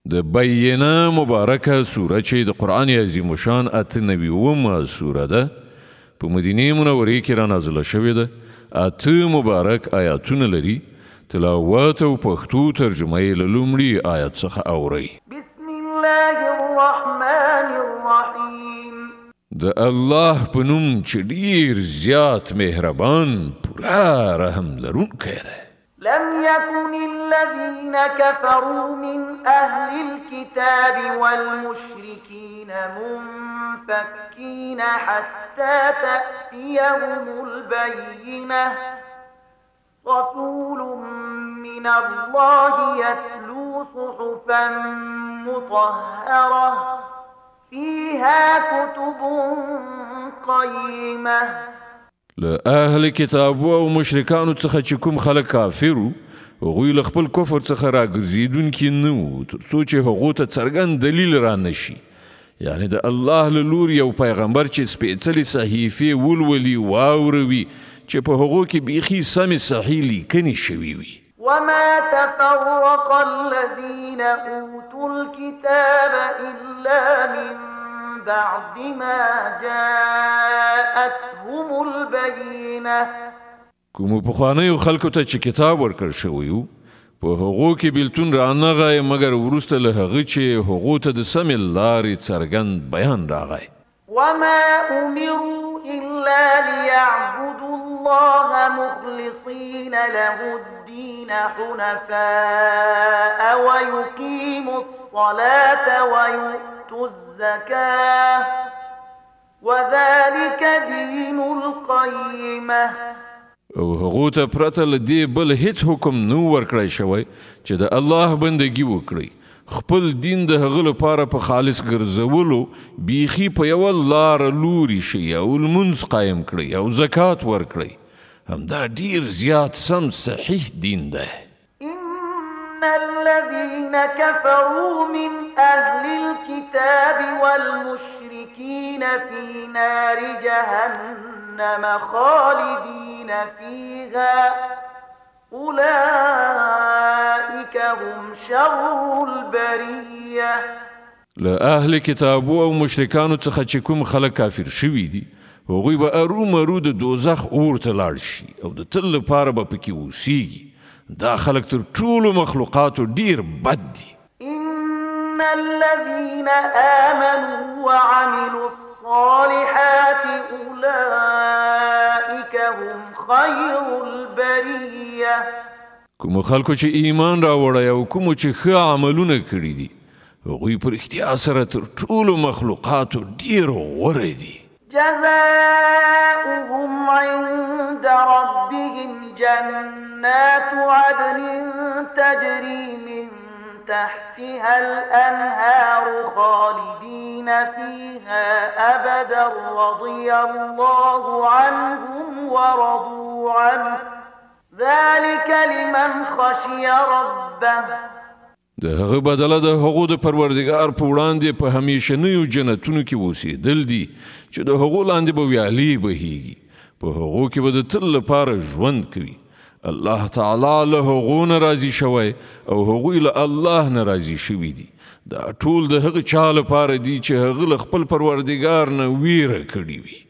د بینه مبارکه سوره چې د قرآن عظیم الشان 98 سوره ده په مدینه منورې کې را نازله شوې ده. 8 مبارک آیاتونه لري. تلاوت او پښتو ترجمه یې له لومړي آیت څخه اورئ. بسم الله الرحمن الرحیم. د الله په نوم چې ډېر زیات مهربان پوره رحم لرونکی دی. لم يكن الذين كفروا من أهل الكتاب والمشركين منفكين حتى تأتيهم البينة رسول من الله يتلو صحفا مطهرة فيها كتب قيمة. له اهل کتابو او مشرکانو څخه چې کوم خلک کافرو هغوی له خپل کفر څخه راګرځېدونکي نه وو تر څو چې هغو ته څرګند دلیل را نشي، یعنی د الله له لوري یو پیغمبر چې سپېڅلې صحیفې ولولي واوروي چې په هغو کې بیخي سمې صحیح لیکنې شوي وي. وما تفرق الذين أوتوا الكتاب إلا من بعد ما جاءتهم البينة. کومو پخوانیو خلکو ته چې کتاب ورکړ شوی و په هغو کې بیلتون رانغی مګر وروسته له هغه چې هغو ته د سمې لارې څرګند بیان راغی. وما أمروا إلا ليعبدوا الله مخلصين له الدين حنفاء ويقيموا الصلاة ويؤتوا الزكاة وذلك دين القيمة. او هغو ته پرته له دې بل هیڅ حکم نو ورکړی شوی چې د الله بندګي وکړي، خپل دین د هغه لپاره په خالص ګرځولو بیخي په یوه لاره لوري شي او لمونځ قایم کړي او زکات ورکړي. همدا ډیر زیات سم صحیح دین دی. إن الذين كفروا من أهل الكتاب والمشركين في نار جهنم خالدين فيها أولئك هم شر البرية. له اهل کتابو او مشرکانو څخه چې کوم خلک کافر شوي دي هغوی به ارومرو د دوزخ اور ته لاړ شي او د تل لپاره به پکې اوسیږي. دا خلک تر ټولو مخلوقاتو ډیر بد دي. إن الذين آمنوا وعملوا الصالحات أولئك هم خير البرية. کوم خلکو چې ایمان راوړی او کوم چې ښه عملونه کړي دي هغوی په رښتیا سره تر ټولو مخلوقاتو ډیر غوره دي. جزاؤهم عند ربهم جنات عدن تجري من تحتها الأنهار خالدين فيها أبدا رضي الله عنهم ورضوا عنه ذلك لمن خشي ربه. د هغه بدله د هغو د پروردګار په وړاندې په همیشنیو جنتونو کې اوسېدل دي چې د هغو لاندې به ویالې بهیږي، په هغو کې به د تل لپاره ژوند کوي. الله تعالی له هغو نه راضي شوی او هغوی له الله نه راضي شوي دي. دا ټول د هغه چا لپاره دي چې هغه له خپل پروردګار نه ویره کړې وي.